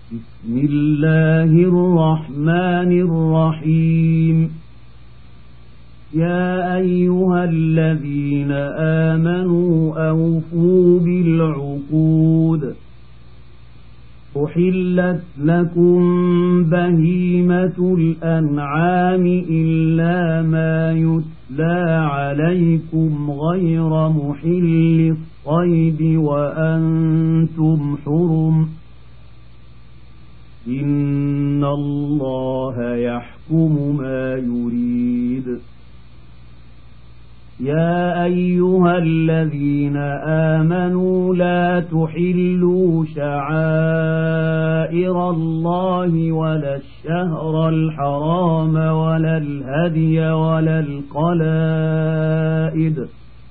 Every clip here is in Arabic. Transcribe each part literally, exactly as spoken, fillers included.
بسم الله الرحمن الرحيم يا أيها الذين آمنوا أوفوا بالعقود أحلت لكم بهيمة الأنعام إلا ما يتلى عليكم غير محل الصيد وأنتم حرم إن الله يحكم ما يريد يا أيها الذين آمنوا لا تحلوا شعائر الله ولا الشهر الحرام ولا الهدي ولا القلائد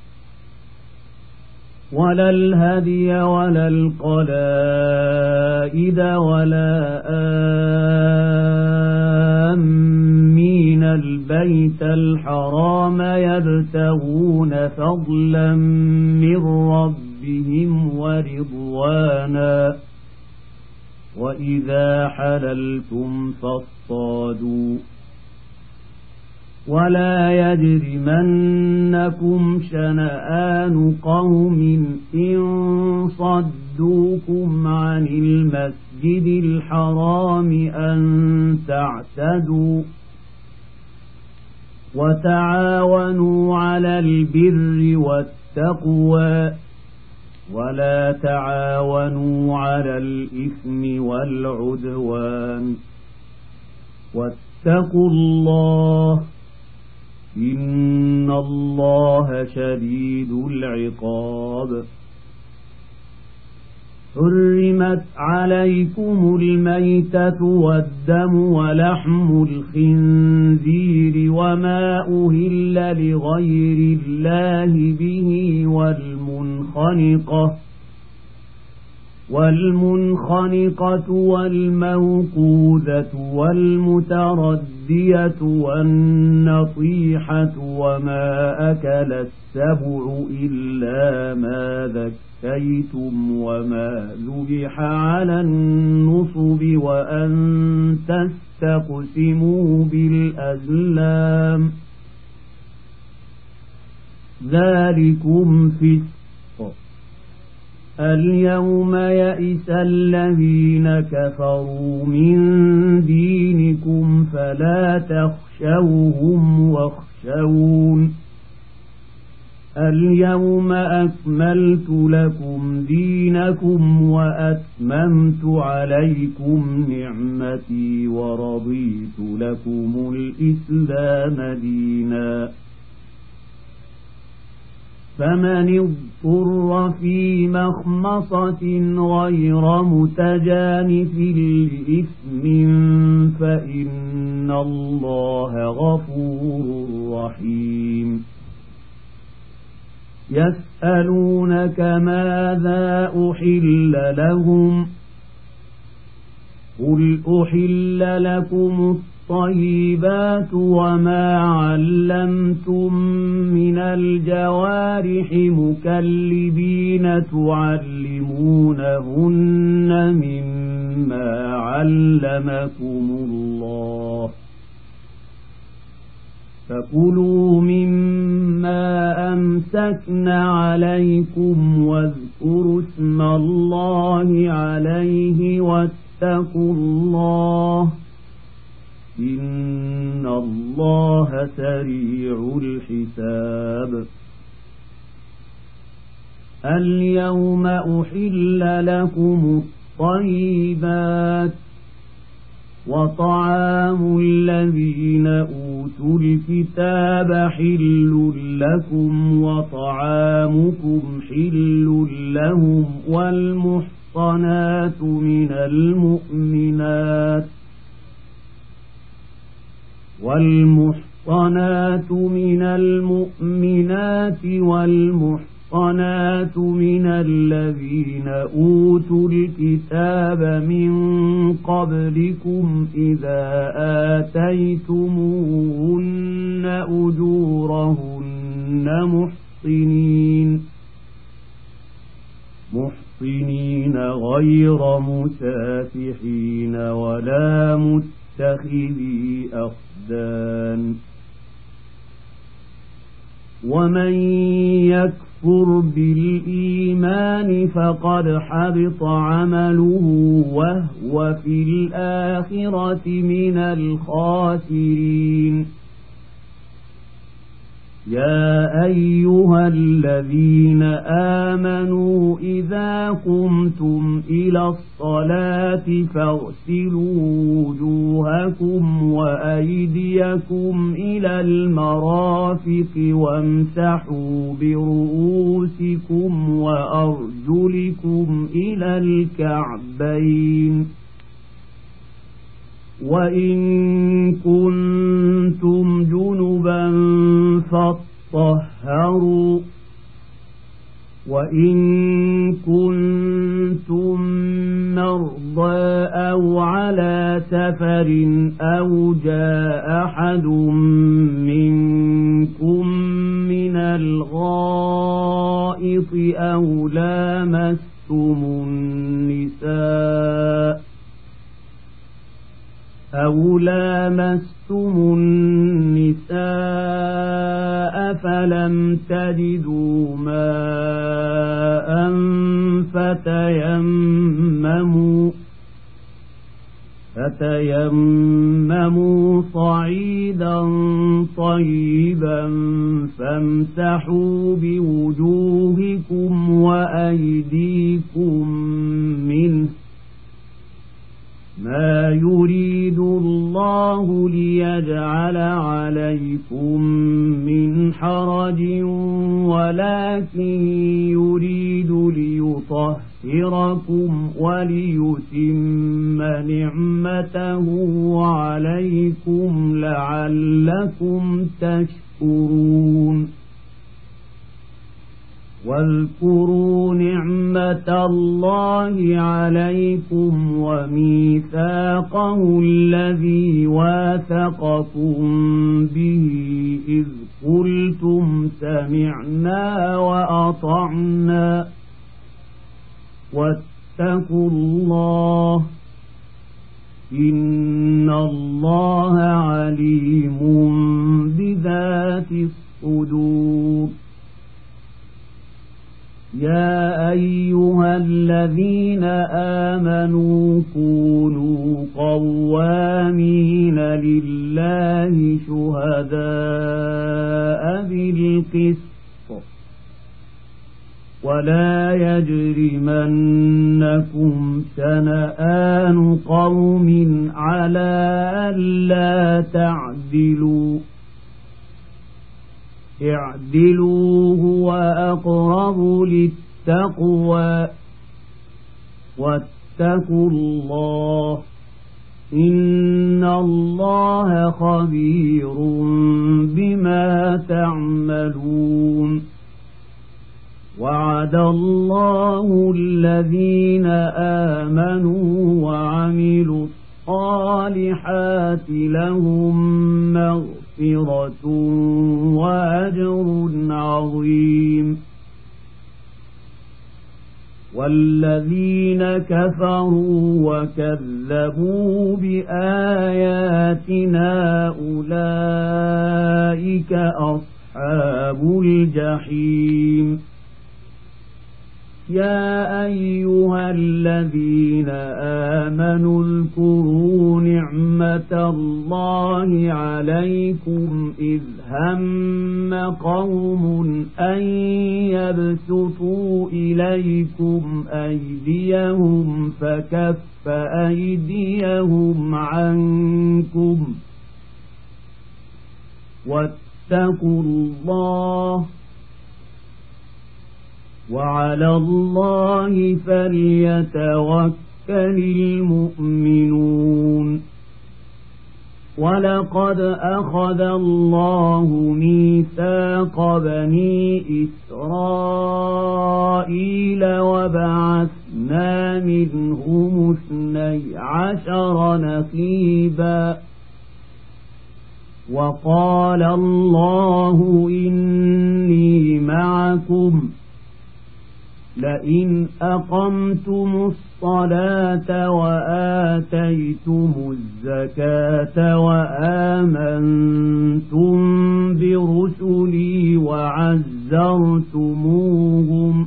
ولا الهدي ولا القلائد ولا آمين البيت الحرام يبتغون فضلا من ربهم ورضوانا وإذا حللتم فاصطادوا ولا يجرمنكم شنآن قوم إن صدوكم عن المسجد الحرام أن تعتدوا وتعاونوا على البر والتقوى ولا تعاونوا على الإثم والعدوان واتقوا الله إن الله شديد العقاب حرمت عليكم الميتة والدم ولحم الخنزير وما أهل لغير الله به والمنخنقة والمنخنقة والموقوذة والمتردية والنطيحة وما أكل السبع إلا ما ذكيتم وما ذبح على النصب وأن تستقسموا بالأزلام ذلكم فسق اليوم يئس الذين كفروا من دينكم فلا تخشوهم واخشون اليوم أكملت لكم دينكم وأتممت عليكم نعمتي ورضيت لكم الإسلام دينا فمن اضطر في مخمصة غير متجانف لإثم فإن الله غفور رحيم يسألونك ماذا أحل لهم قل أحل لكم الطيبات وما علمتم من الجوارح مكلبين تعلمونهن مما علمكم الله فكلوا مما أمسكن عليكم واذكروا اسم الله عليه واتقوا الله إن الله سريع الحساب اليوم أحل لكم الطيبات وطعام الذين أوتوا الكتاب حل لكم وطعامكم حل لهم والمحصنات من المؤمنات والمحصنات من المؤمنات والمحصنات من الذين أوتوا الكتاب من قبلكم إذا آتيتموهن أجورهن محصنين محصنين غير مسافحين ولا متخذي أخدان ومن يكفر بالإيمان فقد حبط عمله وهو في الآخرة من الخاسرين يا أيها الذين آمنوا إذا قمتم إلى الصلاة فاغسلوا وجوهكم وأيديكم إلى المرافق وامسحوا برؤوسكم وأرجلكم إلى الكعبين وإن كنتم جنبا فاطهروا وإن كنتم مرضى أو على سفر أو جاء أحد منكم من الغائط أو لامستم النساء أو لامستم النساء فلم تجدوا ماء فتيمموا فتيمموا صعيدا طيبا فامسحوا بوجوهكم وأيديكم منه ما يريد الله ليجعل عليكم من حرج ولكن يريد ليطهركم وليتم نعمته عليكم لعلكم تشكرون واذكروا نعمة الله عليكم وميثاقه الذي واثقكم به إذ قلتم سمعنا وأطعنا واتقوا الله إن الله عليم بذات الصدور يا أيها الذين آمنوا كونوا قوامين لله شهداء بالقسط ولا يجرمنكم شنآن قوم على ألا تعدلوا اعدلوا هو أقرب للتقوى واتقوا الله إن الله خبير بما تعملون وعد الله الذين آمنوا وعملوا الصالحات لهم مغفرة وأجر عظيم والذين كفروا وكذبوا بآياتنا أولئك أصحاب الجحيم يا أيها الذين آمنوا اذكروا نعمة الله عليكم إذ هم قوم أن يبسطوا إليكم أيديهم فكف أيديهم عنكم واتقوا الله وعلى الله فليتوكل المؤمنون ولقد أخذ الله ميثاق بني إسرائيل وبعثنا منهم اثني عشر نقيبا وقال الله إني معكم لئن أقمتم الصلاة وآتيتم الزكاة وآمنتم برسلي وعزرتموهم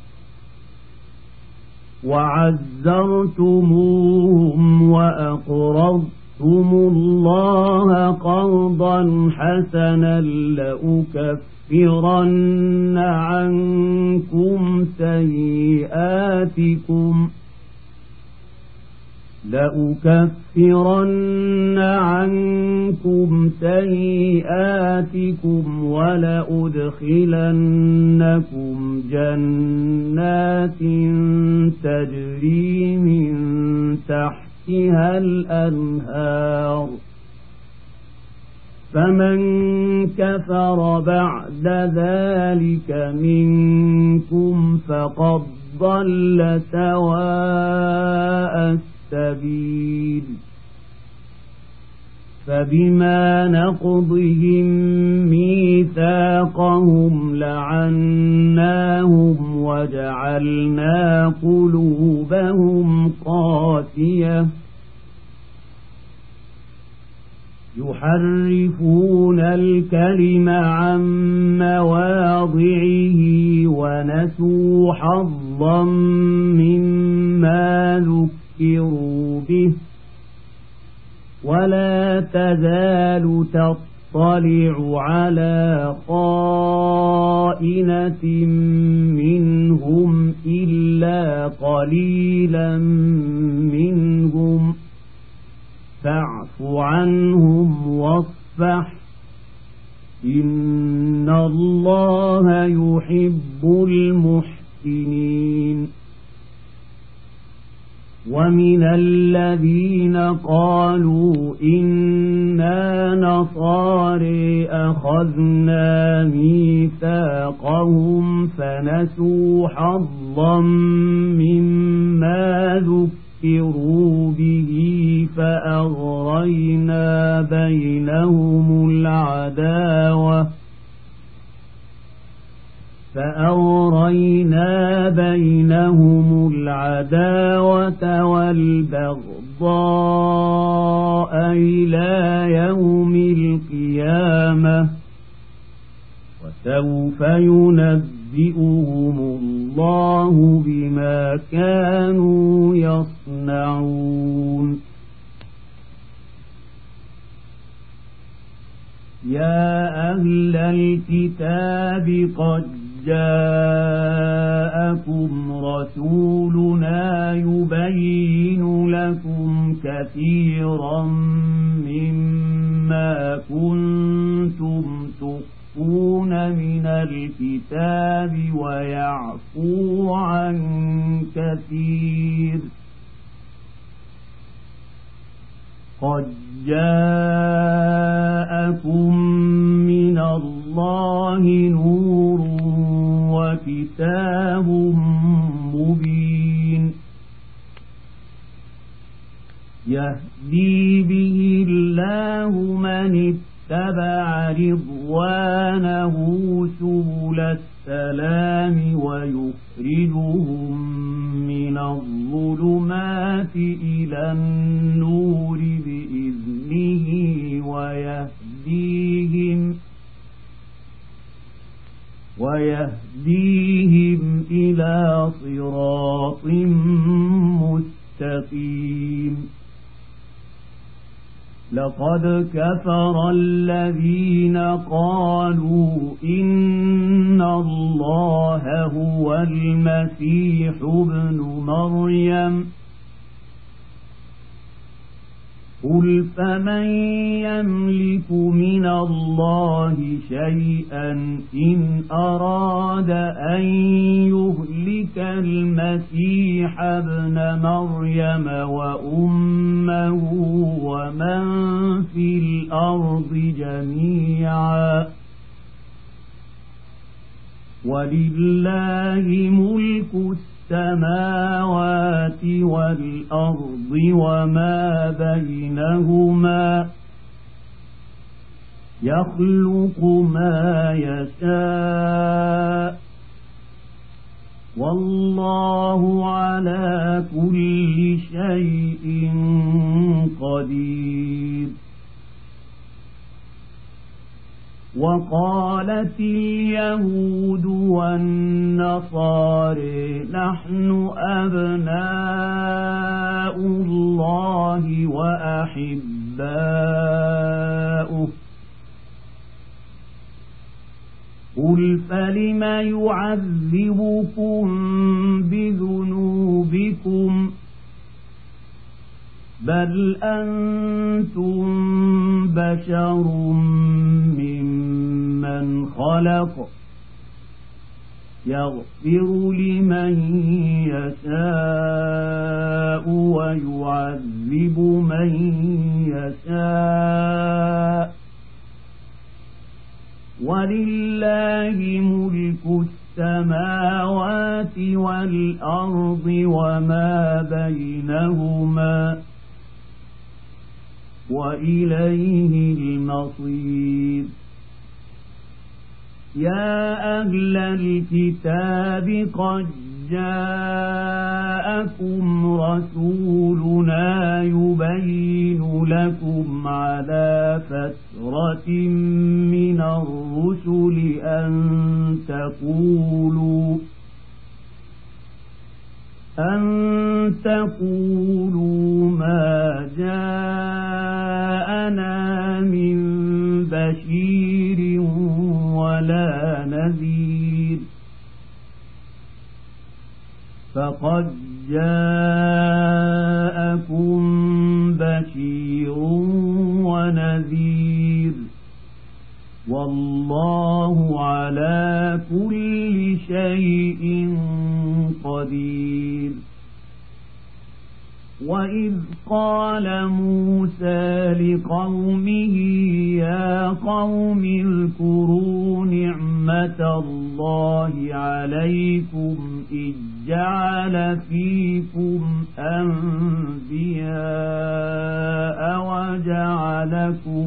وعزرتموهم وأقرضتم الله قرضا حسنا لأكفرن عنكم سيئاتكم لأكفرن عنكم سيئاتكم ولأدخلنكم جنات تجري من تحتها الأنهار فمن كفر بعد ذلك منكم فقد ضل سواء السبيل فبما نقضهم ميثاقهم لعناهم وجعلنا قلوبهم قاسية يحرفون الكلم عن مواضعه ونسوا حظا مما ذكروا به ولا تزال تطلع على خائنة منهم إلا قليلا منهم فاعف عنهم واصفح إن الله يحب المحسنين ومن الذين قالوا إنا نصارى أخذنا ميثاقهم فنسوا حظا مما ذكروا به فأغرينا بينهم العداوة فأغرينا بينهم العداوة والبغضاء إلى يوم القيامة وسوف ينبئهم الله بما كانوا يصنعون يا أهل الكتاب قد جاءكم رسولنا يبين لكم كثيرا مما كنتم تخفون من الكتاب ويعفو عن كثير قد جاءكم من الله نور وكتاب مبين يهدي به الله من اتبع رضوانه سبل السلام ويخرجهم من الظلمات إلى النور بإذنه ويهديهم ويهديهم إلى صراط مستقيم لقد كفر الذين قالوا إن الله هو المسيح ابن مريم قل فمن يملك من الله شيئا إن أراد أن يهلك المسيح ابن مريم وأمه ومن في الأرض جميعا ولله ملك السماوات والأرض وما بينهما يخلق ما يشاء والله على كل شيء قدير. وقالت اليهود والنصارى نحن أبناء الله وأحباؤه قل فلم يعذبكم بذنوبكم بل أنتم بشر ممن خلق يغفر لمن يشاء ويعذب من يشاء ولله ملك السماوات والأرض وما بينهما وإليه المصير. يا أهل الكتاب قد جاءكم رسولنا يبين لكم على فترة من الرسل أن تقولوا أن تقولوا ما جاءنا من بشير ولا نذير فقد جاءكم بشير ونذير والله على كل شيء قدير. وإذ قال موسى لقومه يا قوم اذكروا نعمة الله عليكم إذ جعل فيكم أنبياء وجعلكم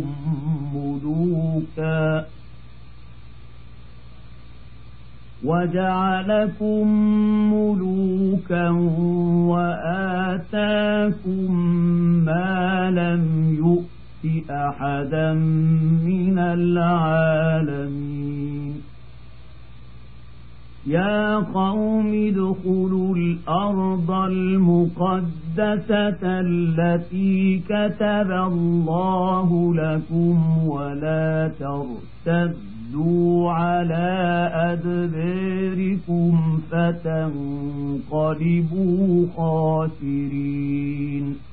ملوكا وجعلكم ملوكا وآتاكم ما لم يؤت أحدا من العالمين. يا قوم ادخلوا الأرض المقدسة التي كتب الله لكم ولا ترتدوا على أدباركم فتنقلبوا خاسرين.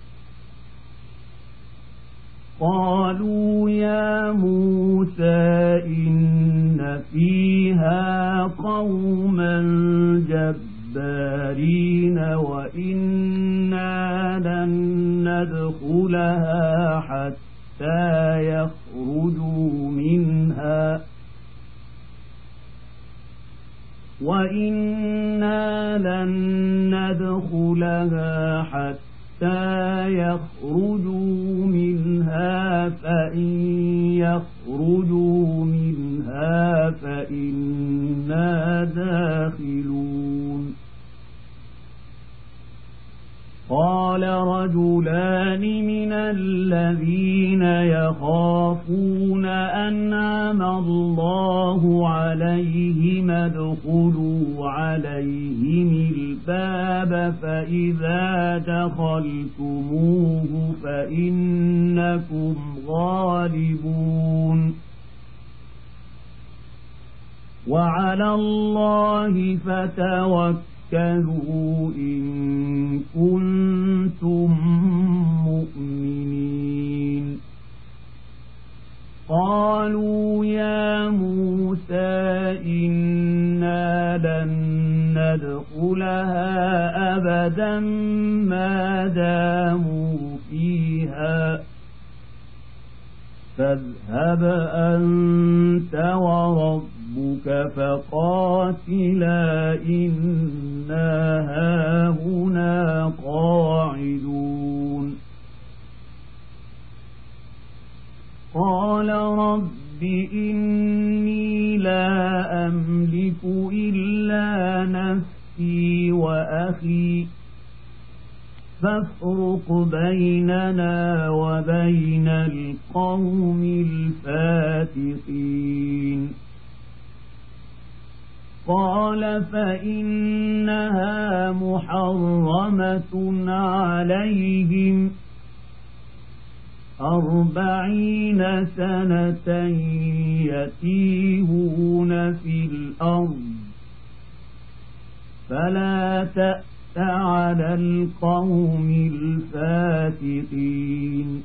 قالوا يا موسى إن فيها قوما جبارين وإنا لن ندخلها حتى يخرجوا منها وإنا لن ندخلها حتى يخرجوا منها فإن يخرجوا منها فإنا داخلون. قال رجلان من الذين يخافون أنعم الله عليهم ادخلوا عليهم الباب فإذا دخلتموه فإنكم غالبون وعلى الله فتوكلوا إن كنتم مؤمنين. قالوا يا موسى إنا لن ندخلها أبدا ما داموا فيها فاذهب أنت وربك فقاتلا إنا هاهنا قاعدون. قال رب إني لا أملك إلا نفسي وأخي فافرق بيننا وبين القوم الفاسقين قال فإنها محرمة عليهم أربعين سنة يتيهون في الأرض فلا تأس على القوم الفاسقين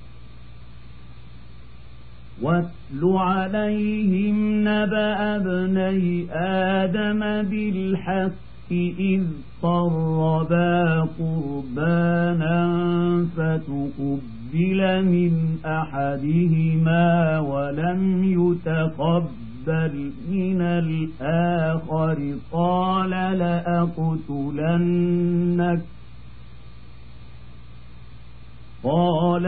واتل عليهم نبأ ابني آدم بالحق إذ قربا قربانا فتقبل من أحدهما ولم يتقبل من الآخر قال لأقتلنك قال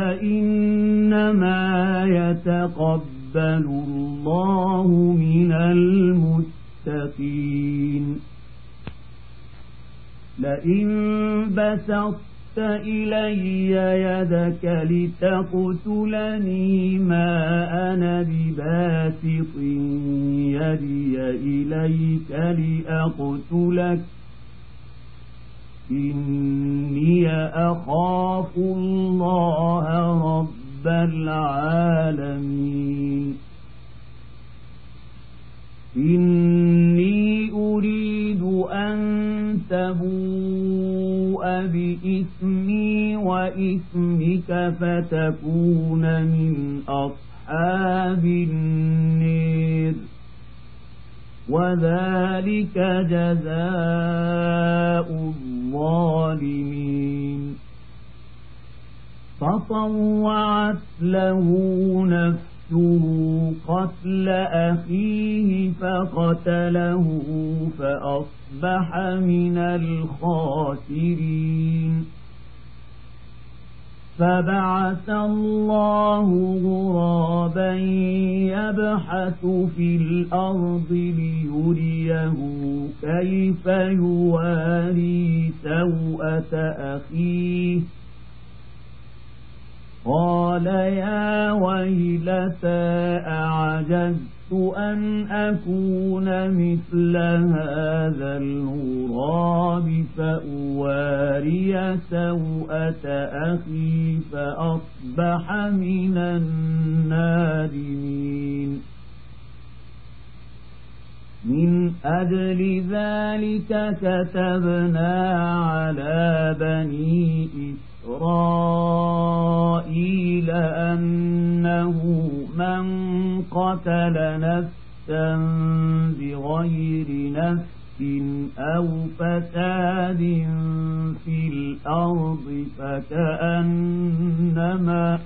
إنما يتقبل الله من المتقين لئن بسطت إلي يدك لتقتلني ما أنا بباسط يدي إليك لأقتلك إني أخاف الله رب العالمين إني أريد أن تبوء بإثمي وإثمك فتكون من أصحاب النار وذلك جزاء الظالمين فطوعت له نفسه قتل أخيه فقتله فأصبح من الخاسرين فبعث الله غرابا يبحث في الأرض ليريه كيف يواري سوءة أخيه قال يا ويلتى أعجزت أن أكون مثل هذا الغراب فأواري سوءة أخي فأصبح من النادمين من أجل ذلك كتبنا على بني إسرائيل أنه من قتل نفسا بغير نفس أو فساد في الأرض فكأنما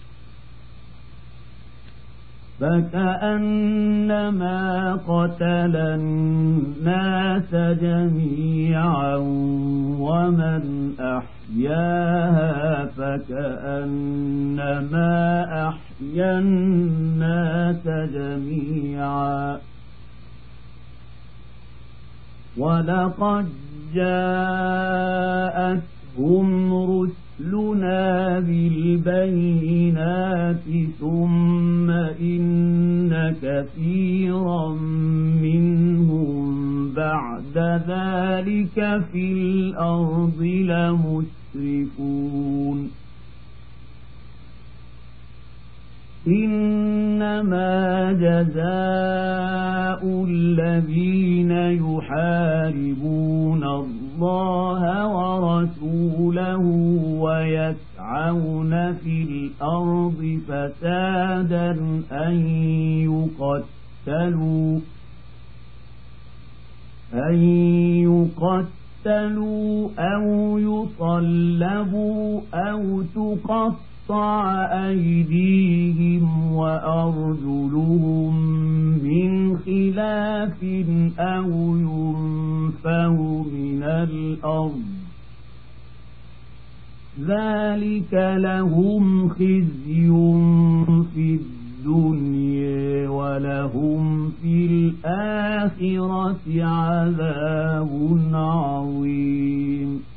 فكأنما قتل الناس جميعا ومن أحياها فكأنما أحيا الناس جميعا ولقد جاءتهم رسلنا بالبينات ثم إن كثيرا منهم بعد ذلك في الأرض لمسرفون إنما جزاء الذين يحاربون الله ورسوله ويسعون في الأرض فسادا أن يقتلوا أن يقتلوا أو يصلبوا أو تقطع أيديهم وأرجلهم من خلاف أو ينفوا من الأرض ذلك لهم خزي في الدنيا ولهم في الآخرة الآخرة عذاب عظيم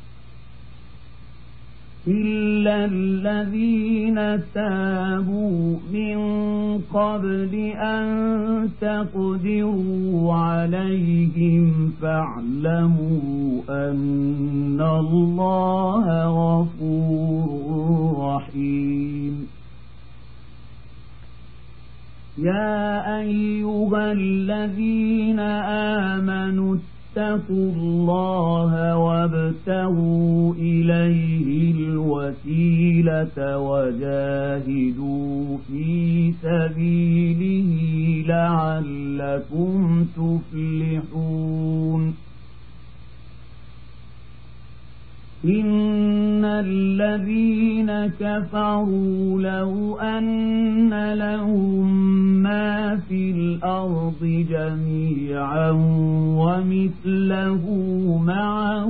إلا الذين تابوا من قبل أن تقدروا عليهم فاعلموا أن الله غفور رحيم يا أيها الذين آمنوا اتقوا الله وابتغوا إليه الوسيلة وجاهدوا في سبيله لعلكم تفلحون إن الذين كفروا لو أن لهم ما في الأرض جميعا ومثله معه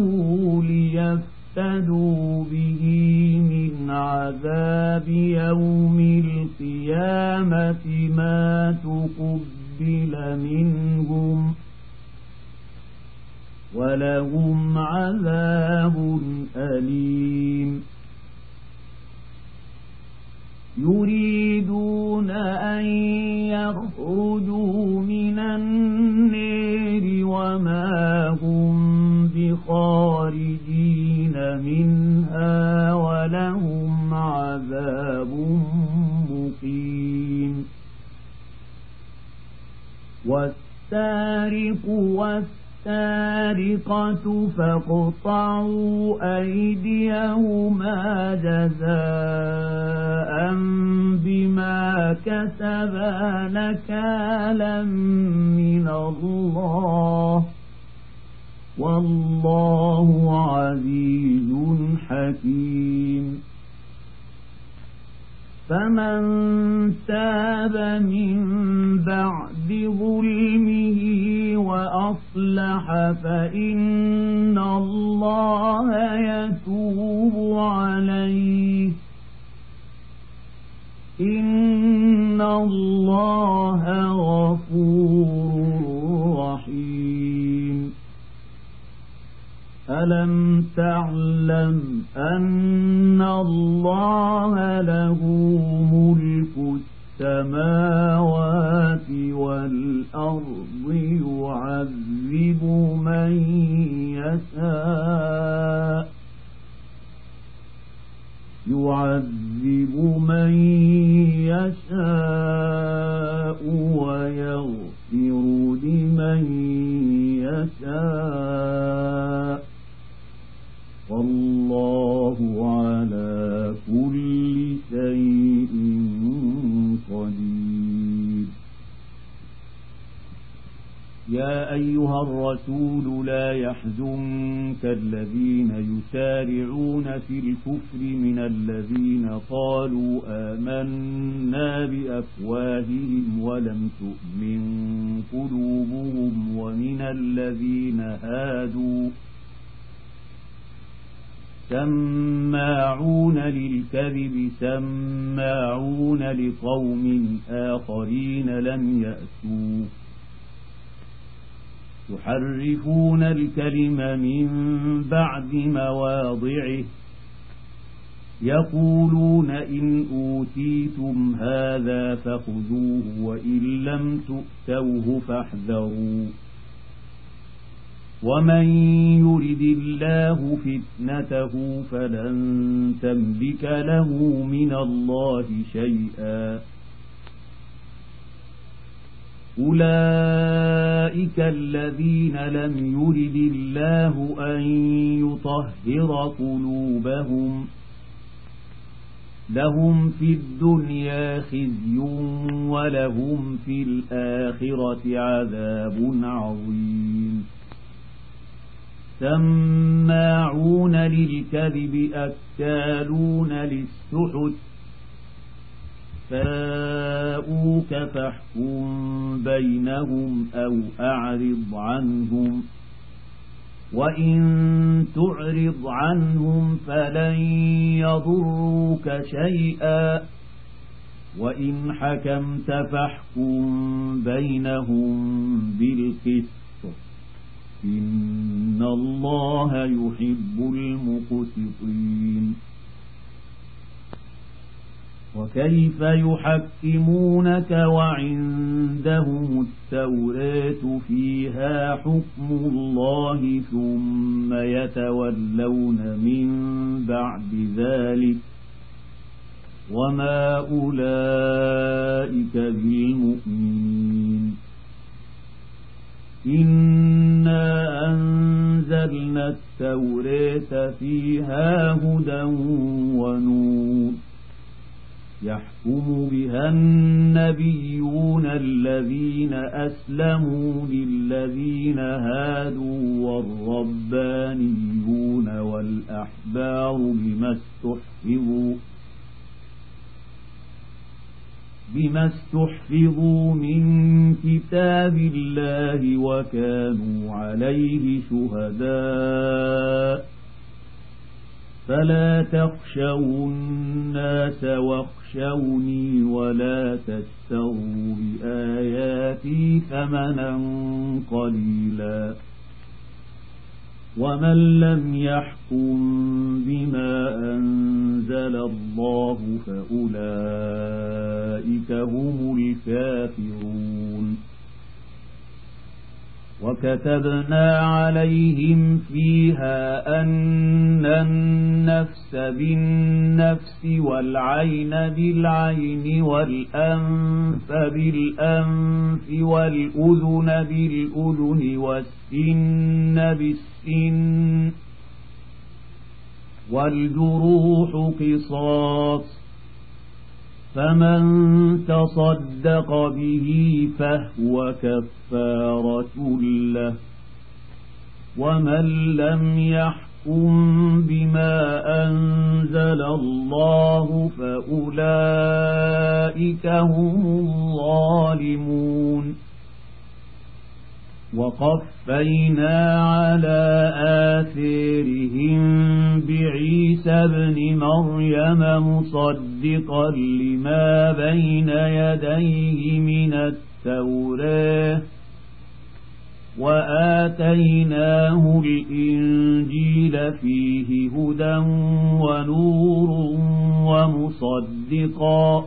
ليفتدوا به من عذاب يوم القيامة ما تقبل منهم ولهم عذاب أليم يريدون أن يخرجوا من النار وما هم بخارجين منها ولهم عذاب مقيم والسارق والسارق السارقة فاقطعوا أيديهما جزاء بما كسبا نكالا من الله والله عزيز حكيم فمن تاب من بعد ظلمه وأصلح فإن الله يتوب عليه إن الله غفور رحيم ألم تعلم أن الله له ملك السماوات والأرض يعذب من يشاء يعذب من يشاء ويغفر لمن يشاء والله على كل شيء قدير يا أيها الرسول لا يحزنك الذين يسارعون في الكفر من الذين قالوا آمنا بأفواههم ولم تؤمن قلوبهم ومن الذين هادوا سماعون للكذب سماعون لقوم آخرين لم يأتوا يحرفون الكلم من بعد مواضعه يقولون إن أوتيتم هذا فخذوه وإن لم تؤتوه فاحذروا ومن يرد الله فتنته فلن تملك له من الله شيئا أولئك الذين لم يرد الله أن يطهر قلوبهم لهم في الدنيا خزي ولهم في الآخرة عذاب عظيم سماعون للكذب أكالون للسحت فاءوك فاحكم بينهم أو أعرض عنهم وإن تعرض عنهم فلن يضروك شيئا وإن حكمت فاحكم بينهم بالقسط إن الله يحب المقسطين. وكيف يحكمونك وعندهم التوراة فيها حكم الله ثم يتولون من بعد ذلك وما أولئك بالمؤمنين. إنا أنزلنا التوراة فيها هدى ونور يحكم بها النبيون الذين أسلموا للذين هادوا والربانيون والأحبار بما استحفظوا بما استحفظوا من كتاب الله وكانوا عليه شهداء فلا تخشوا الناس واخشوني ولا تشتروا بآياتي ثمنا قليلا ومن لم يحكم بما أنزل الله فأولئك هم الكافرون. وكتبنا عليهم فيها أن النفس بالنفس والعين بالعين والأنف بالأنف والأذن بالأذن والسن بالسن والجروح قصاص فمن تصدق به فهو كفارة له ومن لم يحكم بما أنزل الله فأولئك هم الظالمون. وقفينا على آثارهم بعيسى ابن مريم مصدقا لما بين يديه من التوراة وآتيناه الإنجيل فيه هدى ونور ومصدقا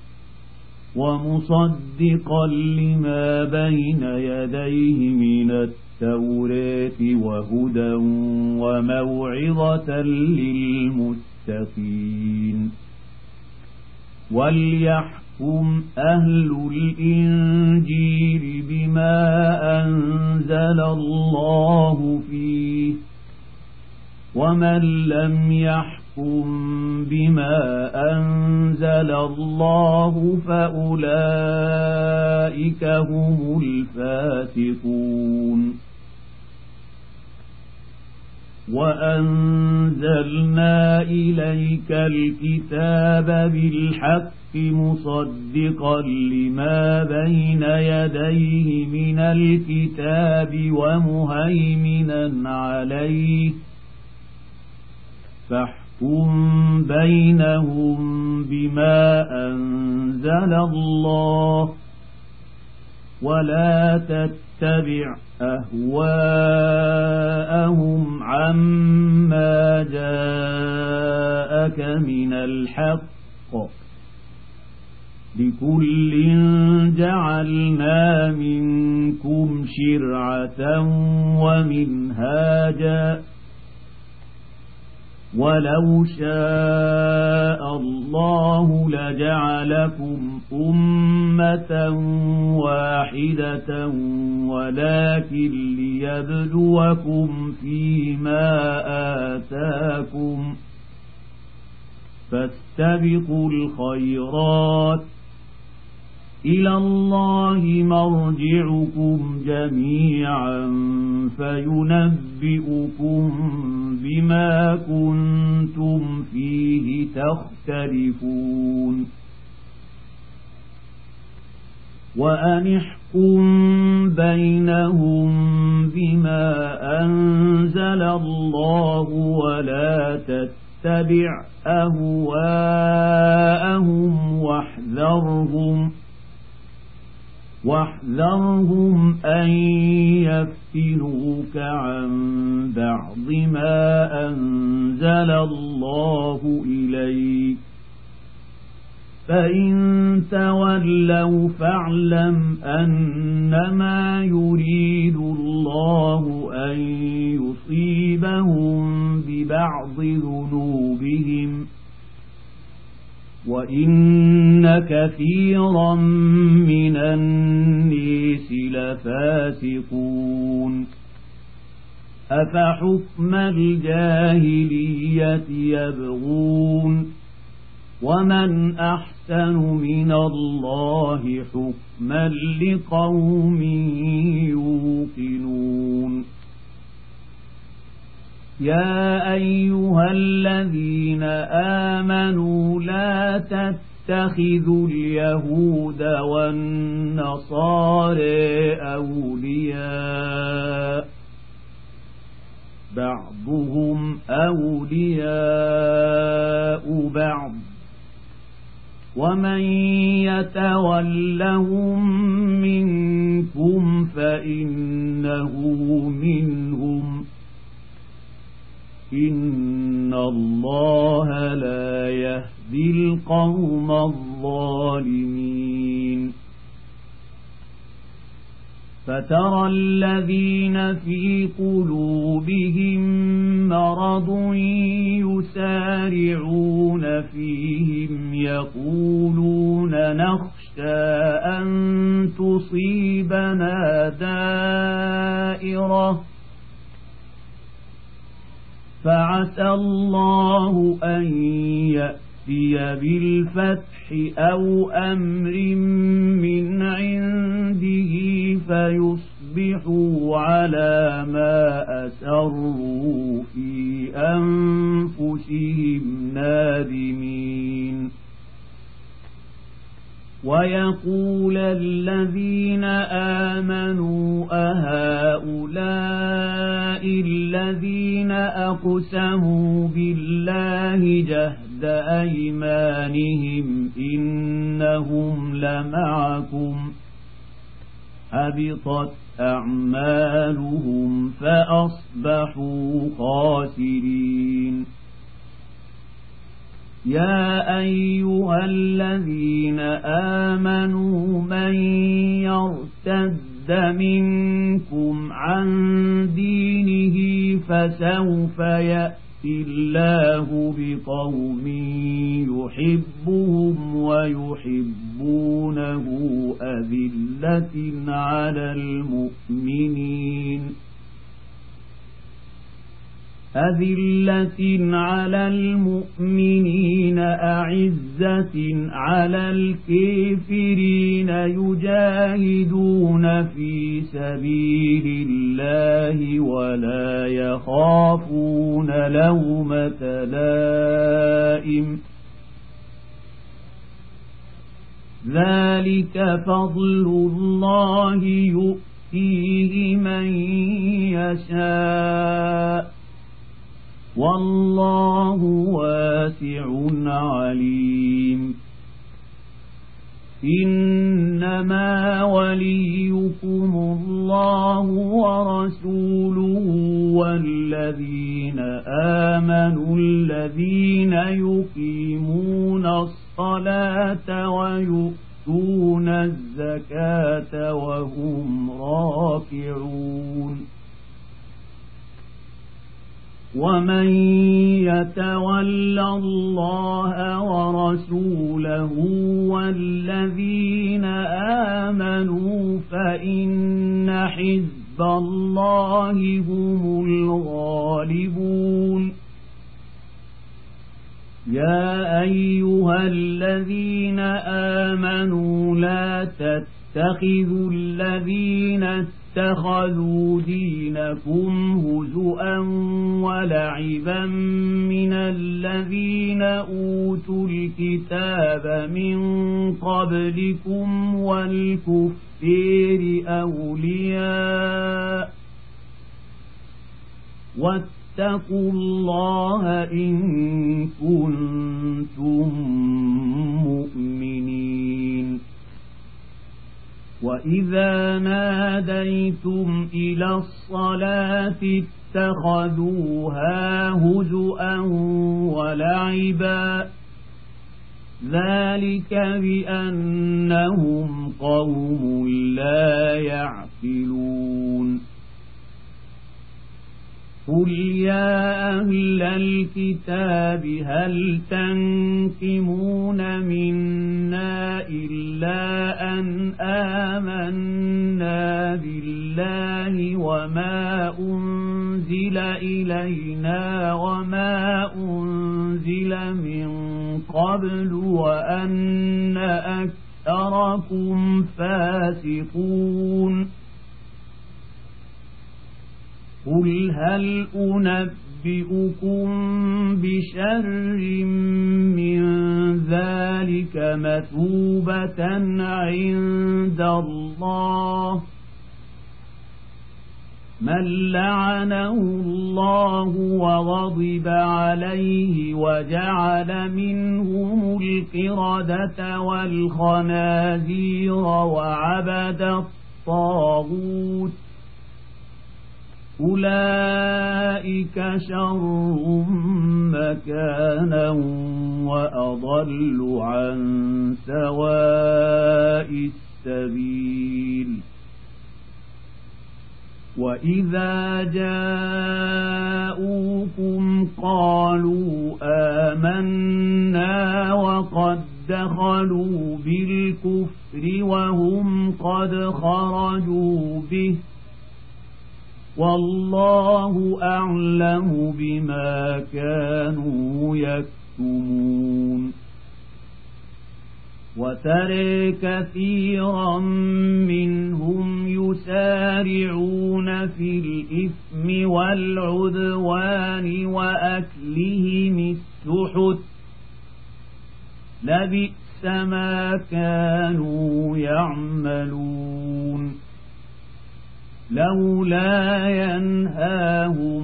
ومصدقا لما بين يديه من التوراة وهدى وموعظة للمتقين. وليحكم أهل الإنجيل بما أنزل الله فيه ومن لم يحكم بما أنزل الله فأولئك هم الفاسقون. وأنزلنا إليك الكتاب بالحق مصدقا لما بين يديه من الكتاب ومهيمنا عليه فاحكم بينهم بما أنزل الله ولا تتبع أهواءهم عما جاءك من الحق لكل جعلنا منكم شرعة ومنهاجا ولو شاء الله لجعلكم أمة واحدة ولكن ليبلوكم فيما آتاكم فاستبقوا الخيرات إلى الله مرجعكم جميعا فينبئكم بما كنتم فيه تختلفون. وأن احكم بينهم بما أنزل الله ولا تتبع أهواءهم واحذرهم واحذرهم أن يفتنوك عن بعض ما أنزل الله إليك فإن تولوا فاعلم أنما يريد الله أن يصيبهم ببعض ذنوبهم وإن كثيرا من الناس لفاسقون أفحكم الجاهلية يبغون ومن أحسن من الله حكما لقوم يوقنون يا أيها الذين آمنوا لا تتخذوا اليهود والنصارى أولياء بعضهم أولياء بعض ومن يتولهم منكم فإنه منهم إن الله لا يهدي القوم الظالمين فترى الذين في قلوبهم مرض يسارعون فيهم يقولون نخشى أن تصيبنا دائرة فعسى الله أن يأتي بالفتح أو أمر من عنده فيصبحوا على ما أسروا في أنفسهم نادمين ويقول الذين آمنوا أهؤلاء الذين أقسموا بالله جهد أيمانهم إنهم لمعكم حبطت أعمالهم فأصبحوا خاسرين يا أيها الذين آمنوا من يرتد منكم عن دينه فسوف يأتي الله بقوم يحبهم ويحبونه أذلة على المؤمنين أذلة على المؤمنين أعزة على الكافرين يجاهدون في سبيل الله ولا يخافون لومة لائم ذلك فضل الله يؤتيه من يشاء والله واسع عليم إنما وليكم الله ورسوله والذين آمنوا الذين يقيمون الصلاة ويؤتون الزكاة وهم راكعون ومن يتول الله ورسوله والذين آمنوا فإن حزب الله هم الغالبون يا أيها الذين آمنوا لا تتخذوا الذين اتخذوا دينكم هزؤا ولعبا من الذين أوتوا الكتاب من قبلكم والكفار أولياء واتقوا الله إن كنتم مؤمنين وإذا ناديتم إلى الصلاة اتخذوها هزؤا ولعبا ذلك بأنهم قوم لا يعقلون قل يا أهل الكتاب هل تنقمون منا إلا أن آمنا بالله وما أنزل إلينا وما أنزل من قبل وأن أكثركم فاسقون قل هل أنبئكم بشر من ذلك مثوبة عند الله من لعنه الله وغضب عليه وجعل منهم القردة والخنازير وعبد الطاغوت أولئك شر مكانا وأضل عن سواء السبيل وإذا جاءوكم قالوا آمنا وقد دخلوا بالكفر وهم قد خرجوا به والله أعلم بما كانوا يكتمون وترى كثيرا منهم يسارعون في الإثم والعدوان وأكلهم السحت لبئس ما كانوا يعملون لولا ينهاهم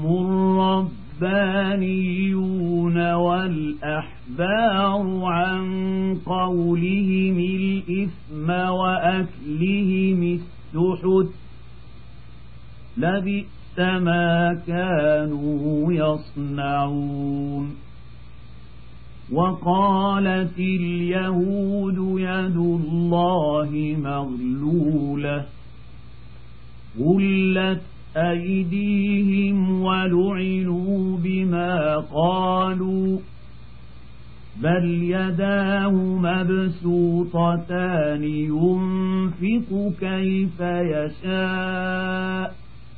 الربانيون والأحبار عن قولهم الإثم وأكلهم السحت لبئس ما كانوا يصنعون وقالت اليهود يد الله مغلولة غلت أيديهم ولعنوا بما قالوا بل يداه مبسوطتان ينفق كيف يشاء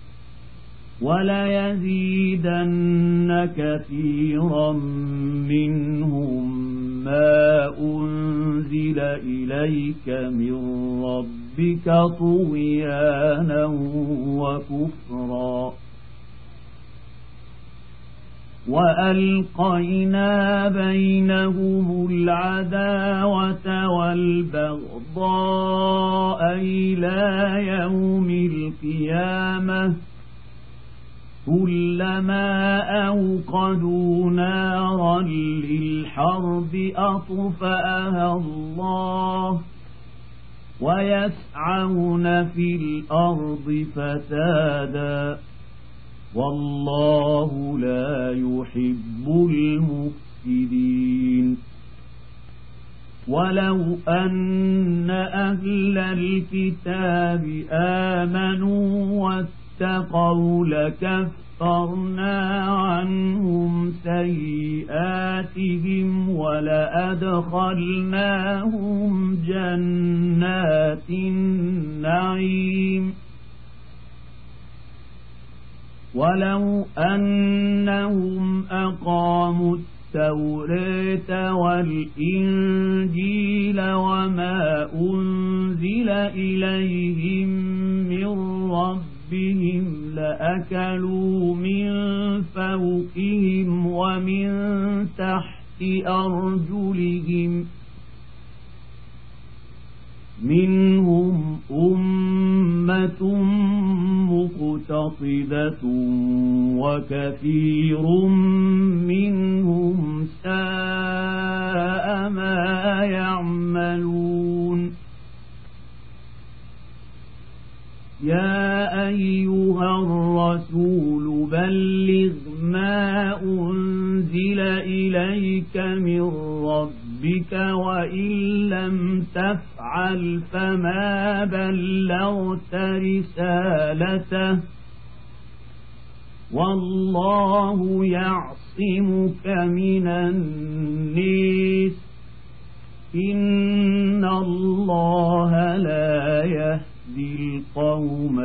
وليزيدن كثيرا منهم ما أنزل إليك من ربك طغيانا وكفرا وألقينا بينهم العداوة والبغضاء إلى يوم القيامة كلما أوقدوا نارا للحرب أطفأها الله ويسعون في الأرض فسادا والله لا يحب المفسدين ولو أن أهل الكتاب آمنوا واتقوا لكفرنا عنهم سيئاتهم ولأدخلناهم جنات النعيم ولو أنهم أقاموا التوراة والإنجيل وما أنزل إليهم من ربهم لأكلوا من فوقهم ومن تحت أرجلهم منهم أمة مقتصدة خاطبة وكثير منهم ساء ما يعملون يا أيها الرسول بلغ ما أنزل إليك من ربك وإن لم تفعل فما بلغت رسالته والله يعصمك من الناس إن الله لا يهدي القوم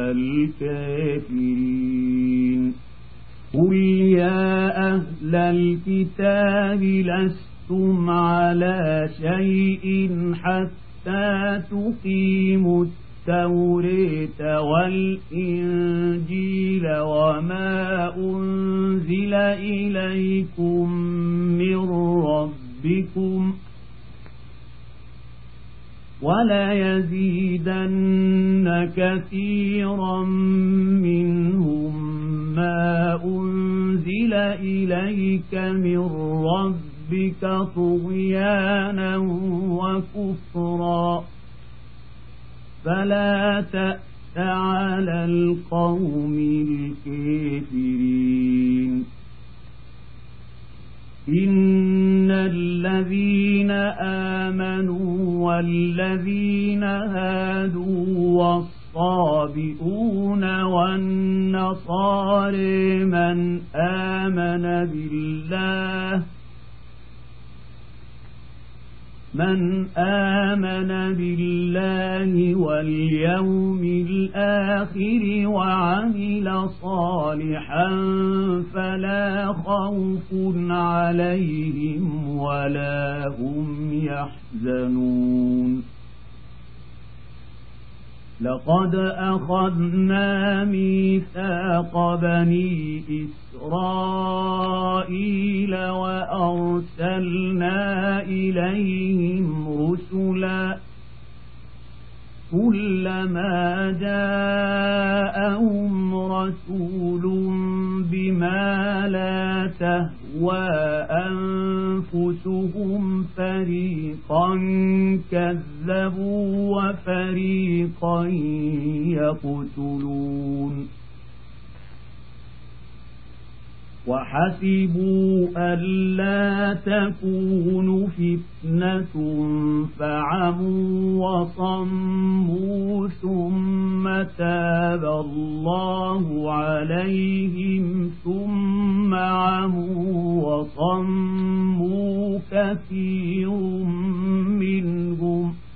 الكافرين قل يا أهل الكتاب لستم على شيء حتى تقيموا التوراة والإنجيل وما أنزل إليكم من ربكم ولا يزيدن كثيرا منهم ما أنزل إليك من ربك طغيانا وكفرا فلا تأس على القوم الكافرين إن الذين آمنوا والذين هادوا والصابئون والنصارى من آمن بالله من آمن بالله واليوم الآخر وعمل صالحا فلا خوف عليهم ولا هم يحزنون لقد أخذنا ميثاق بني إسرائيل وأرسلنا إليهم رسلا كلما جاءهم رسول بما لا تهوى أنفسهم فريقا كذبوا وفريقا يقتلون وحسبوا ألا تكون فتنة فعموا وصموا ثم تاب الله عليهم ثم عموا وصموا كثير منهم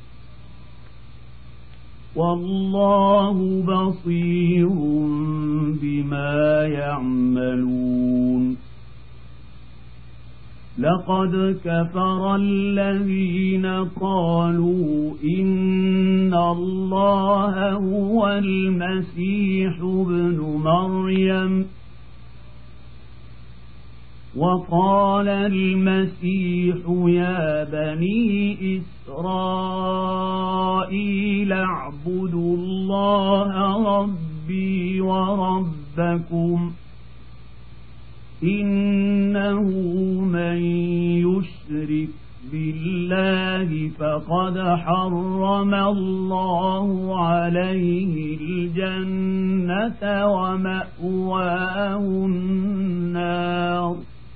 والله بصير بما يعملون لقد كفر الذين قالوا إن الله هو المسيح ابن مريم وقال المسيح يا بني إسرائيل اعبدوا الله ربي وربكم إنه من يشرك بالله فقد حرم الله عليه الجنة ومأواه النار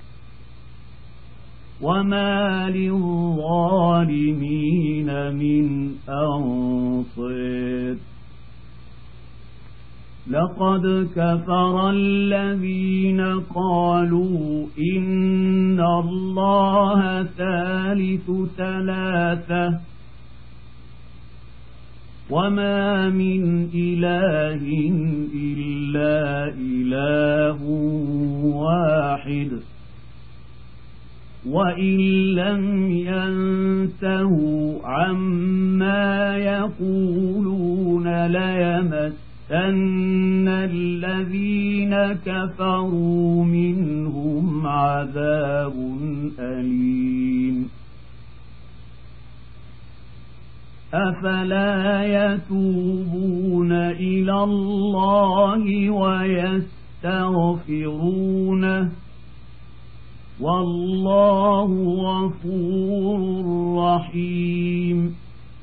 وما للظالمين من أنصير لقد كفر الذين قالوا إن الله ثالث ثلاثة وما من إله إلا إله واحد وإن لم ينتهوا عما يقولون ليمسن أن الذين كفروا منهم عذاب أليم أفلا يتوبون إلى الله ويستغفرونه والله غفور رحيم.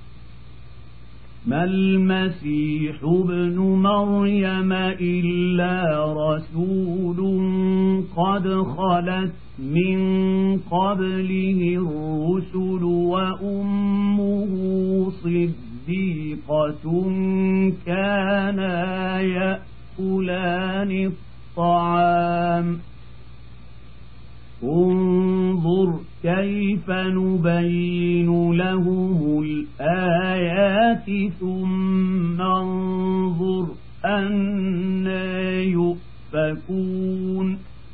ما المسيح ابن مريم إلا رسول قد خلت من قبله الرسل وأمه صديقة كانا يأكلان الطعام انظر كيف نبين لهم الآيات ثم انظر أنى يؤفكون.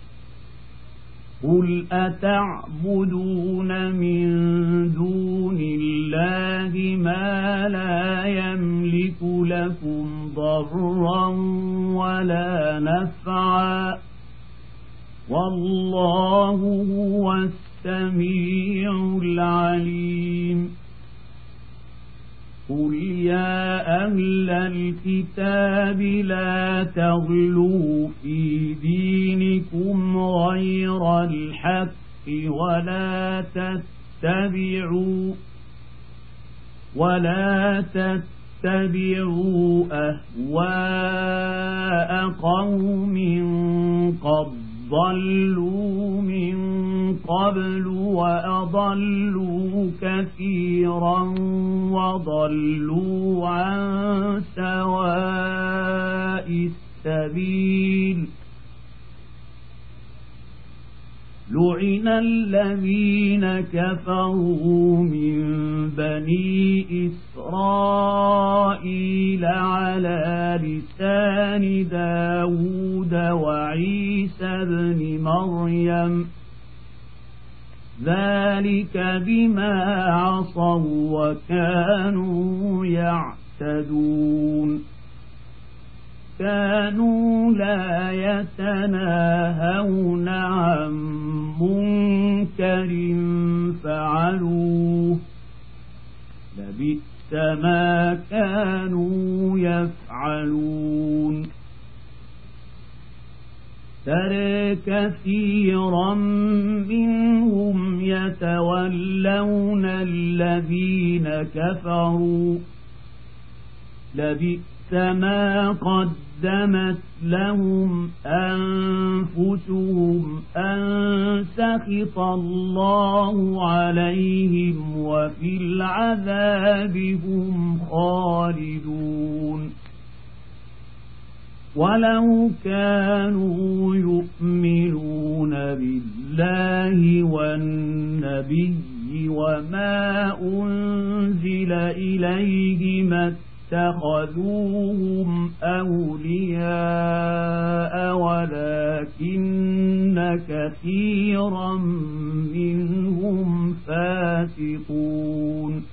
قل أتعبدون من دون الله ما لا يملك لكم ضرا ولا نفعا والله هو السميع العليم. قل يا أهل الكتاب لا تغلوا في دينكم غير الحق ولا تتبعوا ولا تتبعوا أهواء قوم قد ضلوا من قبل وأضلوا كثيرا وضلوا عن سواء السبيل. لعن الذين كفروا من بني إسرائيل على لسان داود وعيسى بن مريم ذلك بما عصوا وكانوا يعتدون. كانوا لا يتناهون عن منكر فعلوه لبئس ما كانوا يفعلون. ترى كثيرا منهم يتولون الذين كفروا لبئس ما قدمت لهم أنفسهم أن سخط الله عليهم وفي العذاب هم خالدون. ولو كانوا يؤمنون بالله والنبي وما أنزل إليه ما اتخذوهم أولياء ولكن كثيرا منهم فاسقون.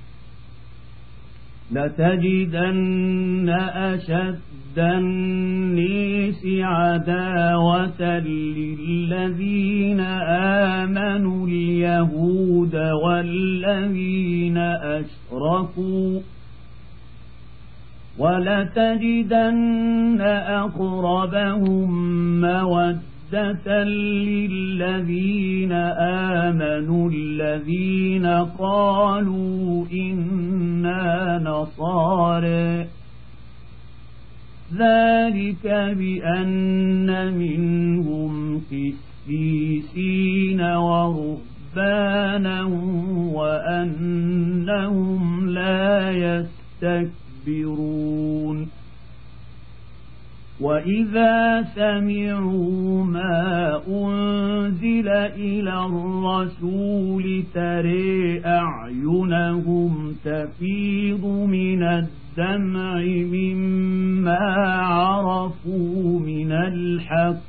لتجدن أشد الناس عداوة للذين آمنوا اليهود والذين أشركوا ولتجدن أقربهم مودة للذين آمنوا الذين قالوا إنا نصارى ذلك بأن منهم قسيسين ورهبانا وأنهم لا يستكبرون. وإذا سمعوا ما أنزل إلى الرسول ترى أعينهم تفيض من الدمع مما عرفوا من الحق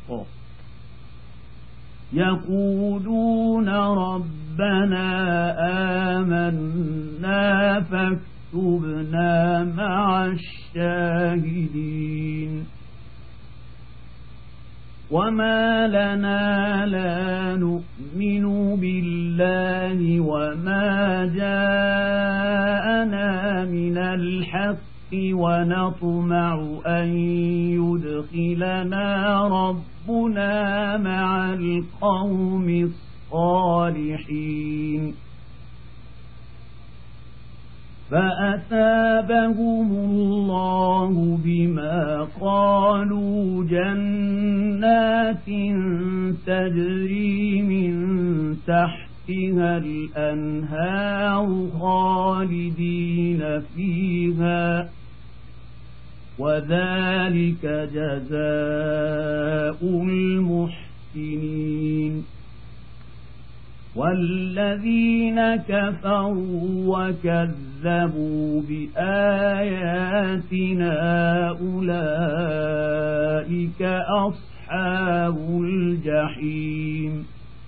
يقولون ربنا آمنا فاكتبنا مع الشاهدين. وما لنا لا نؤمن بالله وما جاءنا من الحق ونطمع أن يدخلنا ربنا مع القوم الصالحين فأثابهم الله بما قالوا جنات تجري من تحتها الأنهار خالدين فيها وذلك جزاء المحسنين والذين كفروا وكذبوا بآياتنا أولئك أصحاب الجحيم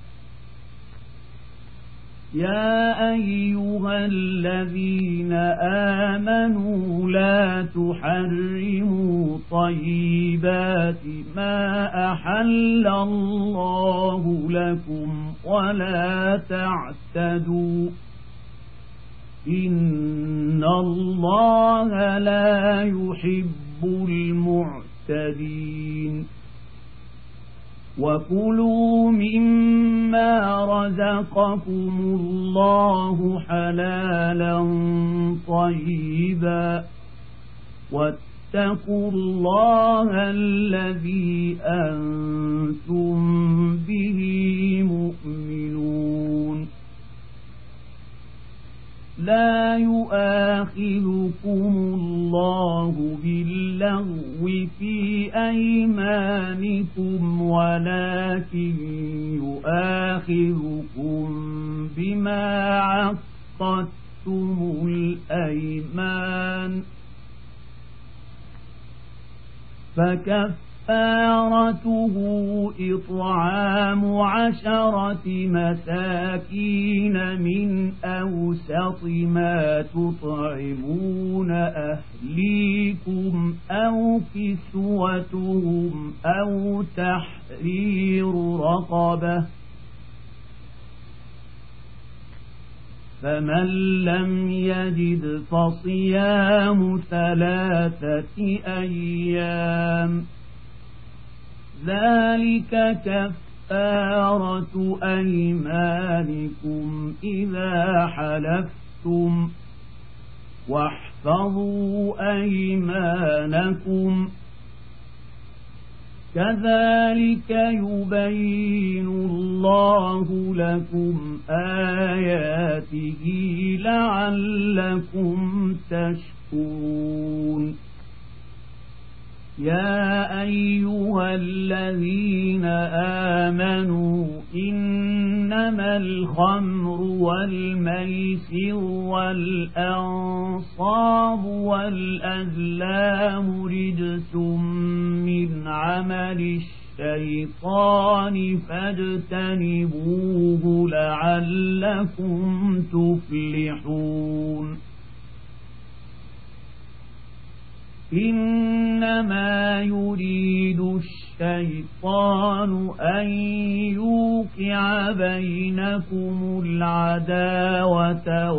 يا أيها الذين آمنوا لا تحرموا طيبات ما أحل الله لكم ولا تعتدوا إن الله لا يحب المعتدين وكلوا مما رزقكم الله حلالا طيبا واتقوا الله الذي أنتم به مؤمنون لا يؤاخذكم الله باللغو في أيمانكم ولكن يؤاخذكم بما عقدتم الأيمان فكفارته إطعام عشرة مساكين من أوسط ما تطعمون أهليكم أو كسوتهم أو تحرير رقبة فمن لم يجد فصيام ثلاثة أيام ذلك كفارة أيمانكم إذا حلفتم واحفظوا أيمانكم كذلك يبين الله لكم آياته لعلكم تشكرون يا أيها الذين آمنوا إنما الخمر والميسر والأنصاب والأزلام رجس من عمل الشيطان فاجتنبوه لعلكم تفلحون إنما يريد الشيطان أن يوقع بينكم العداوة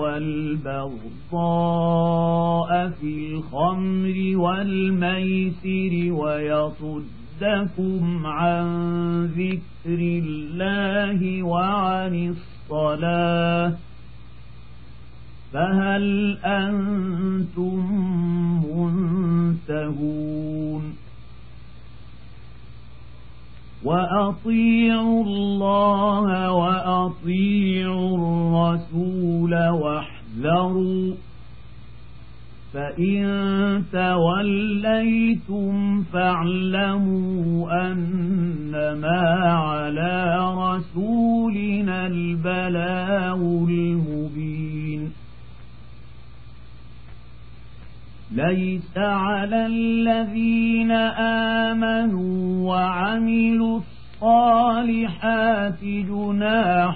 والبغضاء في الخمر والميسر ويصدكم عن ذكر الله وعن الصلاة فهل أنتم منتهون وأطيعوا الله وأطيعوا الرسول واحذروا فإن توليتم فاعلموا أنما على رسولنا البلاغ المبين ليس على الذين آمنوا وعملوا الصالحات جناح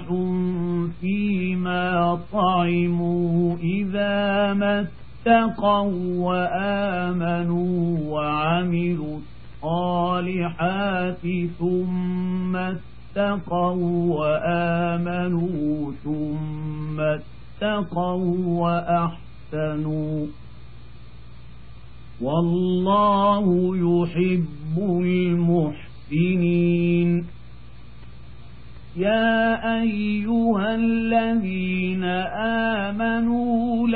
فيما طعموا إذا ما اتقوا وآمنوا وعملوا الصالحات ثم اتقوا وآمنوا ثم اتقوا وأحسنوا أحسنوا والله يحب المحسنين يا أيها الذين آمنوا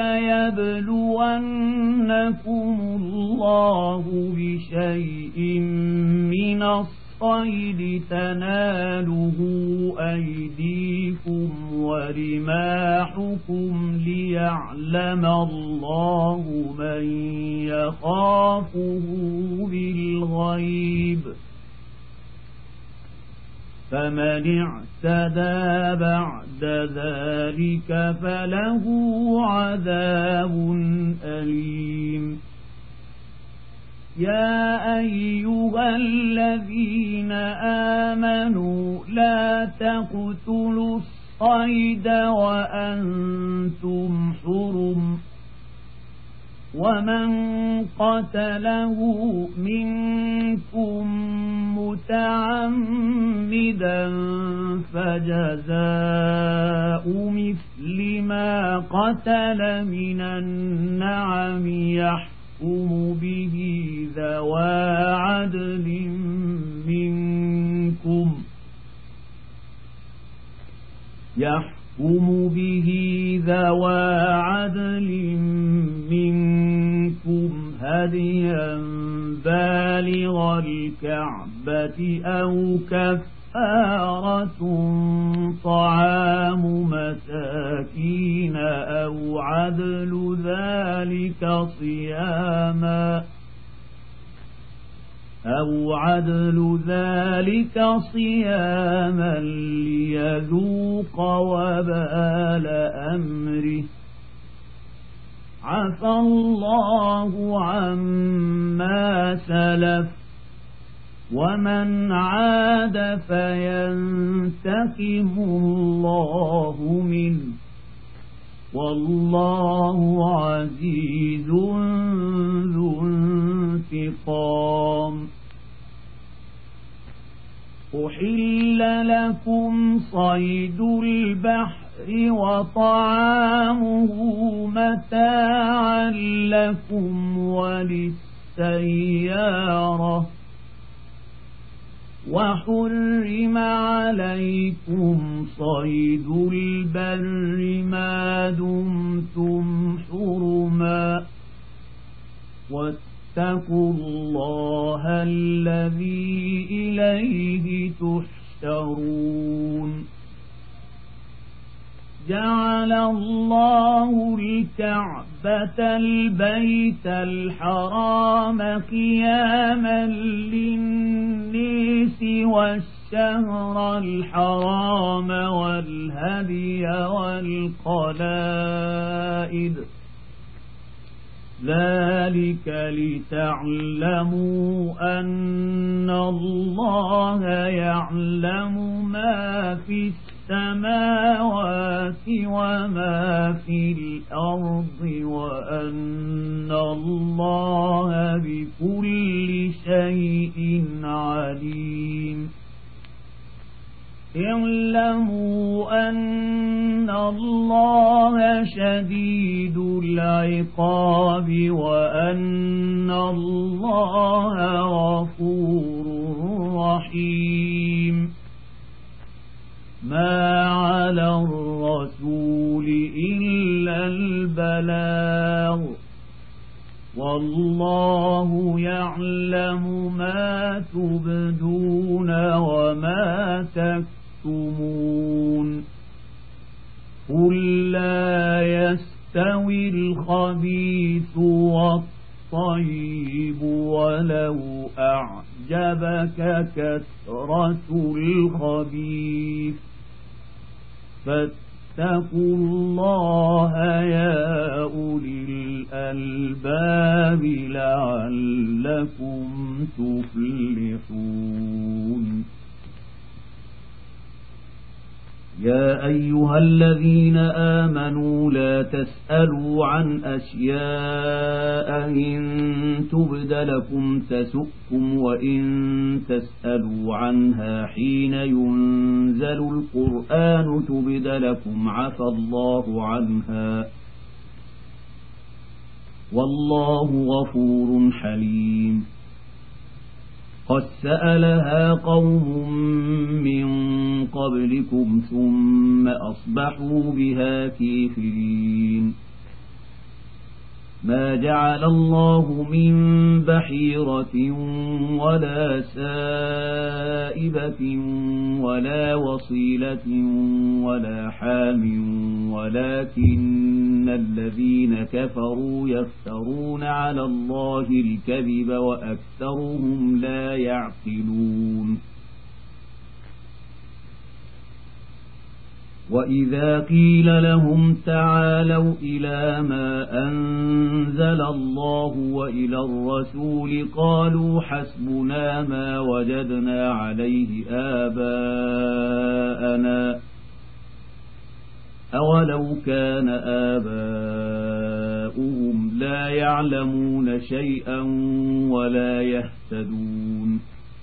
ليبلونكم الله بشيء من الصيد تناله أيديكم ورماحكم ليعلم الله من يخافه بالغيب فمن اعتدى بعد ذلك فله عذاب أليم يا أيها الذين آمنوا لا تقتلوا الصيد وأنتم حرم ومن قتله منكم متعمدا فجزاء مثل ما قتل من النعم يحكم به ذوى عدل منكم يحكم به ذوى عدل منكم هديا بالغ الكعبة أو كفارة طعام مساكين أو عدل ذلك صياما أو عدل ذلك صياما ليذوق وبال أمره عفى الله عما سلف ومن عاد فينتقم الله منه والله عزيز ذو انتقام أحل لكم صيد البحر وطعامه متاعا لكم وللسيارة وحرم عليكم صيد البر ما دمتم حرما واتقوا الله الذي إليه تحشرون جعل الله الكعبة البيت الحرام قياما للناس والشهر الحرام والهدي والقلائد ذلك لتعلموا أن الله يعلم ما في السماوات وما في الأرض وأن الله بكل شيء عليم اعلموا أن الله شديد العقاب وأن الله غفور رحيم ما على الرسول إلا البلاغ والله يعلم ما تبدون وما تكتمون قل لا يستوي الخبيث والطيب ولو أعجبك كثرة الخبيث فاتقوا الله يا أولي الألباب لعلكم تفلحون يا أيها الذين آمنوا لا تسألوا عن أشياء إن تبد لكم تسؤكم وإن تسألوا عنها حين ينزل القرآن تبد لكم عفى الله عنها والله غفور حليم قد سألها قوم من قبلكم ثم أصبحوا بها كافرين ما جعل الله من بحيرة ولا سائبة ولا وصيلة ولا حام ولكن الذين كفروا يفترون على الله الكذب وأكثرهم لا يعقلون وإذا قيل لهم تعالوا إلى ما أنزل الله وإلى الرسول قالوا حسبنا ما وجدنا عليه آباءنا أولو كان آباؤهم لا يعلمون شيئا ولا يهتدون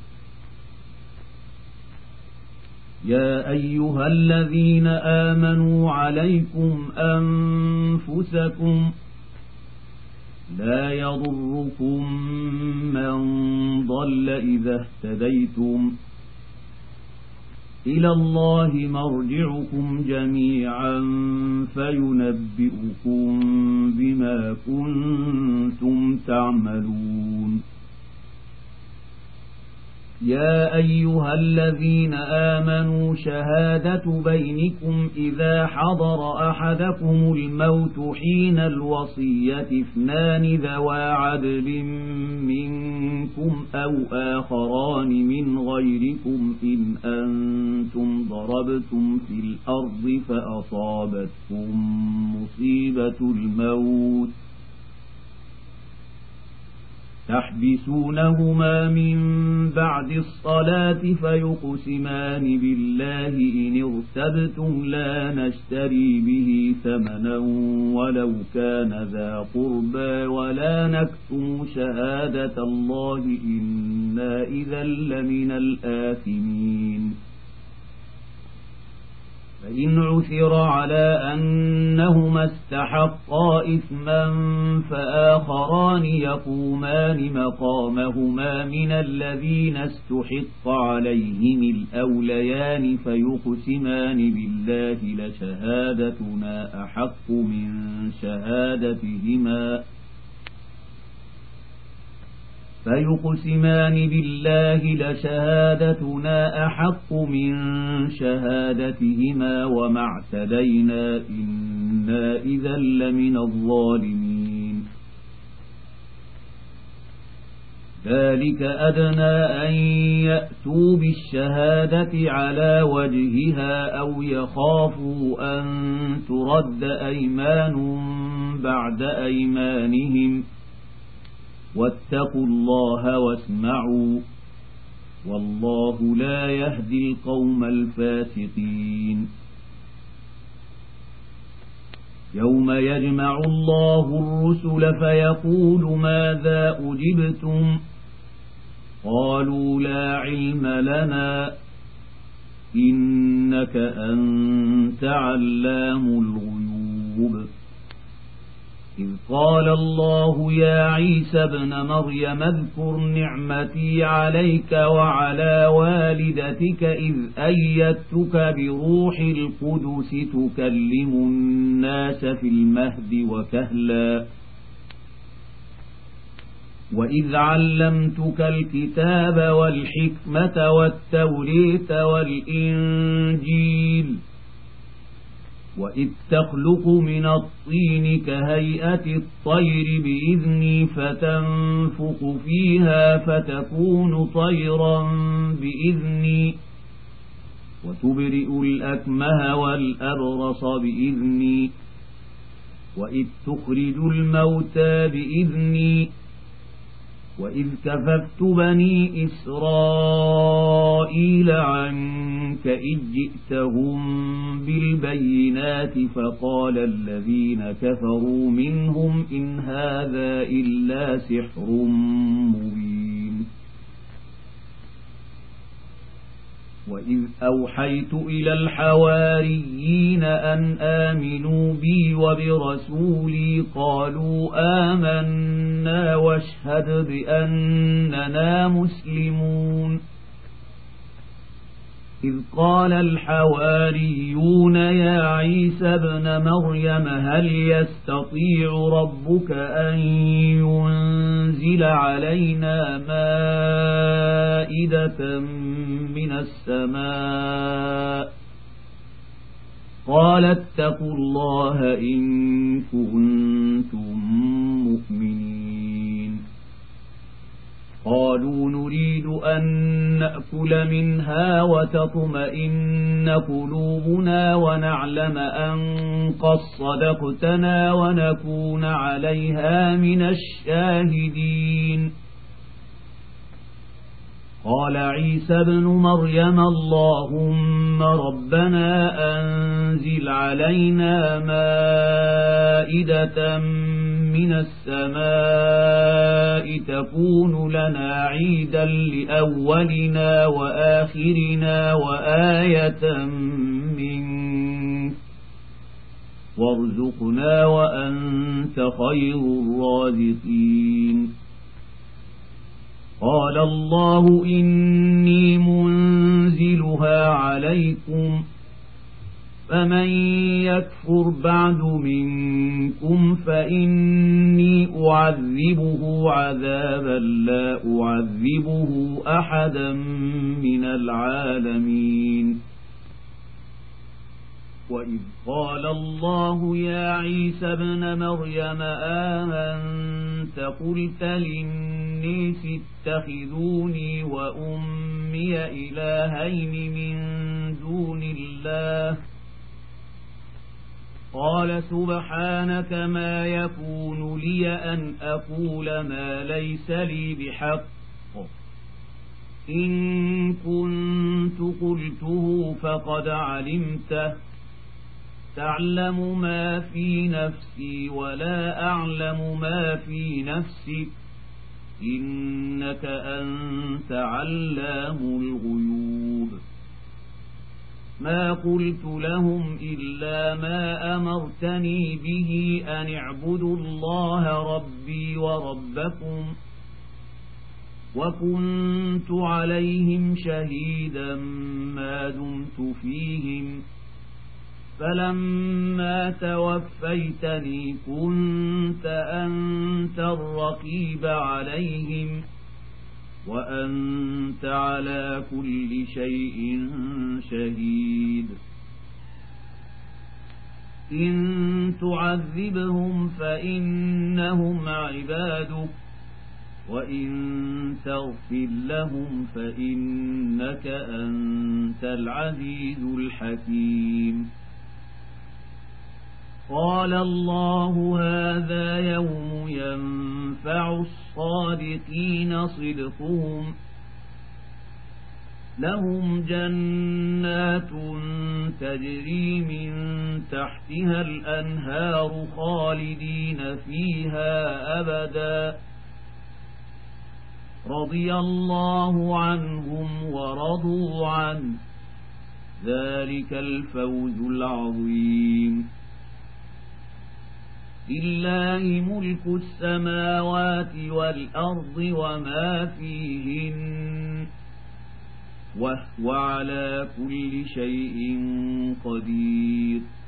يا أيها الذين آمنوا عليكم أنفسكم لا يضركم من ضل إذا اهتديتم إلى الله مرجعكم جميعا فينبئكم بما كنتم تعملون يا أيها الذين آمنوا شهادة بينكم إذا حضر أحدكم الموت حين الوصية اثنان ذوى عدل منكم أو آخران من غيركم إن أنتم ضربتم في الأرض فأصابتكم مصيبة الموت تحبسونهما من بعد الصلاة فيقسمان بالله إن ارتبتم لا نشتري به ثمنا ولو كان ذا قربى ولا نكتم شهادة الله إنا إذا لمن الآثمين فإن عثر على أنهما استحقا إثما فآخران يقومان مقامهما من الذين استحق عليهم الأوليان فيقسمان بالله لشهادتنا أحق من شهادتهما فيقسمان بالله لشهادتنا أحق من شهادتهما وما اعتدينا إنا إذا لمن الظالمين ذلك أدنى أن يأتوا بالشهادة على وجهها أو يخافوا أن ترد أيمان بعد أيمانهم واتقوا الله واسمعوا والله لا يهدي القوم الفاسقين يوم يجمع الله الرسل فيقول ماذا أجبتم قالوا لا علم لنا إنك أنت علام الغيوب إذ قال الله يا عيسى ابن مريم اذكر نعمتي عليك وعلى والدتك إذ أيدتك بروح القدس تكلم الناس في المهد وكهلا وإذ علمتك الكتاب والحكمة والتورية والإنجيل وإذ تخلق من الطين كهيئة الطير بإذني فتنفخ فيها فتكون طيرا بإذني وتبرئ الأكمه والأبرص بإذني وإذ تخرج الموتى بإذني وإذ كففت بني إسرائيل عنك إذ جئتهم بالبينات فقال الذين كفروا منهم إن هذا إلا سحر مبين وإذ أوحيت إلى الحواريين أن آمنوا بي وبرسولي قالوا آمنا واشهد بأننا مسلمون إذ قال الحواريون يا عيسى ابن مريم هل يستطيع ربك أن ينزل علينا مائدة من السماء قال اتقوا الله إن كنتم مؤمنين قالوا نريد أن نأكل منها وتطمئن قلوبنا ونعلم أن قد صدقتنا ونكون عليها من الشاهدين قال عيسى ابن مريم اللهم ربنا أنزل علينا مائدة من السماء تكون لنا عيدا لأولنا وآخرنا وآية منك وارزقنا وأنت خير الرازقين قال الله إني منزلها عليكم فمن يكفر بعد منكم فإني أعذبه عذابا لا أعذبه أحدا من العالمين وإذ قال الله يا عيسى ابن مريم آمنت قلت للناس اتخذوني وأمي إلهين من دون الله قال سبحانك ما يكون لي أن أقول ما ليس لي بحق إن كنت قلته فقد علمته تعلم ما في نفسي ولا أعلم ما في نفسك إنك أنت علام الغيوب ما قلت لهم إلا ما أمرتني به أن اعبدوا الله ربي وربكم وكنت عليهم شهيدا ما دمت فيهم فلما توفيتني كنت أنت الرقيب عليهم وأنت على كل شيء شهيد إن تعذبهم فإنهم عبادك وإن تغفر لهم فإنك أنت العزيز الحكيم قال الله هذا يوم ينفع الصادقين صدقهم لهم جنات تجري من تحتها الأنهار خالدين فيها أبدا رضي الله عنهم ورضوا عنه ذلك الفوز العظيم لله ملك السماوات والأرض وما فيهن وهو على كل شيء قدير